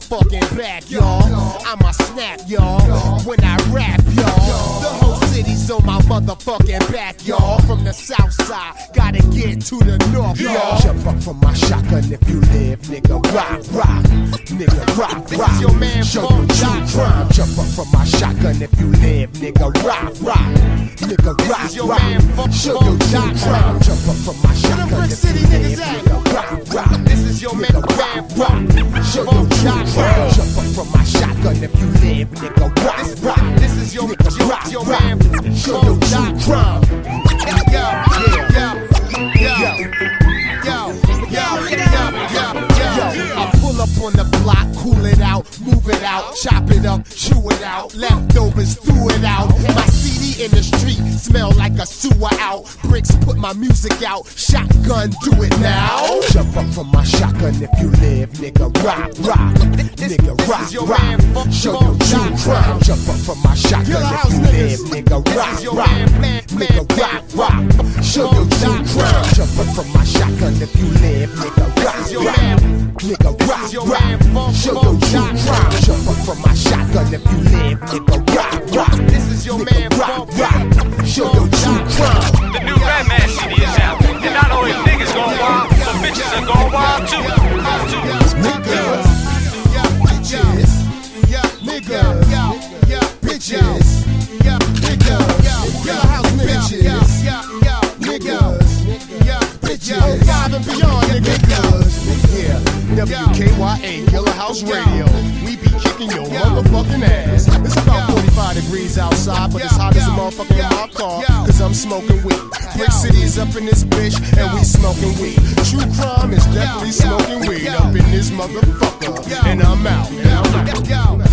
motherfucking back, y'all. I'ma snap, y'all, when I rap, y'all. The whole city's on my motherfucking back, y'all. From the south side, gotta get to the north, y'all. Jump up from my shotgun if you live, nigga. Rock, rock, nigga. Rock, rock. This is your man, show you true crime. Jump up from my shotgun if you live, nigga. Rock, rock, nigga. Rock, rock. Show you true crime. Jump up from my shotgun if you live, nigga. Rock, rock. This is your man, rock, rock. Show you true crime. Jump up from my shotgun if you live, nigga. Rock, rock. This is your man, show you true crime. I pull up on the block, cool it out, move it out, chop it up, chew it out, leftovers, threw it out. My CD in the street smell like a sewer out. Bricks put my music out, shotgun do it now. Jump up from my shotgun if you live, nigga. Rock, rock, nigga. Rock, rock. Show you true crime. Jump up from my shotgun if you live, nigga. Rock, rock, nigga. Rock, rock. Show you true crime. Jump up from my shotgun if you live, nigga. Rock, rock, nigga. Rock, rock. Show you true crime. Jump up from my shotgun if you live, nigga. Rock, rock. This is your man. Rock, rock. Show you true crime. The new Redman CD is out, and not only niggas going wild, but bitches are going wild too. Niggas, bitches, niggas, bitches, niggas, Yellow House bitches, niggas, bitches, five and beyond, niggas. Yeah, WKYA, Yellow House Radio. We be kicking your motherfucking ass. It's about 45 degrees outside, but it's hot as a motherfucker in my car, cause I'm smoking weed. Brick City is up in this bitch, and we smoking weed. True crime is definitely smoking weed up in this motherfucker, and I'm out.